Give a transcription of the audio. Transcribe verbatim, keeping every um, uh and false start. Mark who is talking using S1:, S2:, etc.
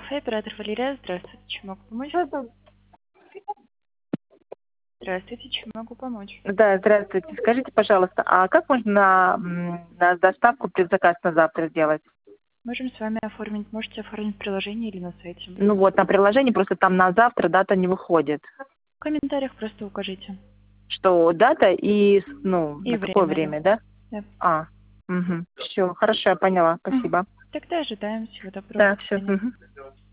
S1: кафе, оператор Валерия. Здравствуйте, чем могу помочь? Здравствуйте, чем могу помочь?
S2: Да, здравствуйте. Скажите, пожалуйста, а как можно м, на доставку предзаказ на завтра сделать?
S1: Можем с вами оформить. Можете оформить приложение или на сайте.
S2: Ну вот, на приложении просто там на завтра дата не выходит.
S1: В комментариях просто укажите.
S2: Что дата и, ну,
S1: И
S2: на какое
S1: время, да.
S2: время, да?
S1: Да.
S2: А, угу. Все, хорошо, я поняла.
S1: Мгм.
S2: Спасибо.
S1: Тогда ожидаем. Всего доброго.
S2: Да,
S1: До
S2: все.
S1: свидания.